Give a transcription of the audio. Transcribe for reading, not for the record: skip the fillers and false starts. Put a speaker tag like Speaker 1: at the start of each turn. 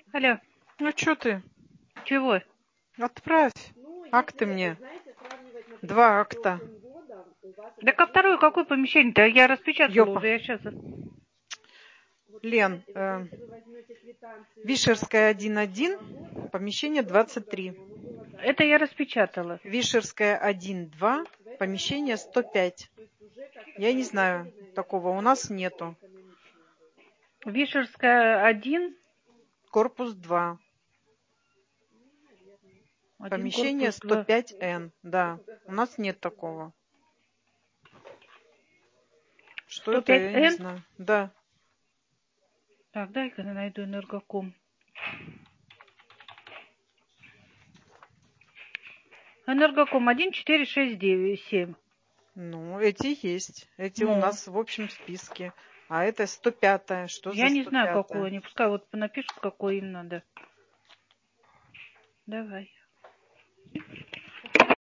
Speaker 1: Алло,
Speaker 2: Ну, что ты?
Speaker 1: чего?
Speaker 2: Отправь акты мне. 2 акта.
Speaker 1: Так а второе какое помещение-то? Я распечатала
Speaker 2: Ёпа.
Speaker 1: уже, я сейчас...
Speaker 2: Лен, Вишерская 1-1, помещение 23.
Speaker 1: Это я распечатала.
Speaker 2: Вишерская 1-2, помещение 105. Я не знаю такого, у нас нету.
Speaker 1: Вишерская 1.
Speaker 2: Корпус 2. Помещение
Speaker 1: Корпус 2.
Speaker 2: 105Н. Да, у нас нет такого. Что это, я не
Speaker 1: 105Н?
Speaker 2: знаю. Да.
Speaker 1: Так, дай-ка я найду энергоком. Энергоком 14697.
Speaker 2: Ну, эти есть. Эти у
Speaker 1: Ну,
Speaker 2: нас в общем списке. А это 105-я. Что за
Speaker 1: я не знаю, какую
Speaker 2: 105-я?
Speaker 1: они. Пускай вот напишут, какой им надо. Давай.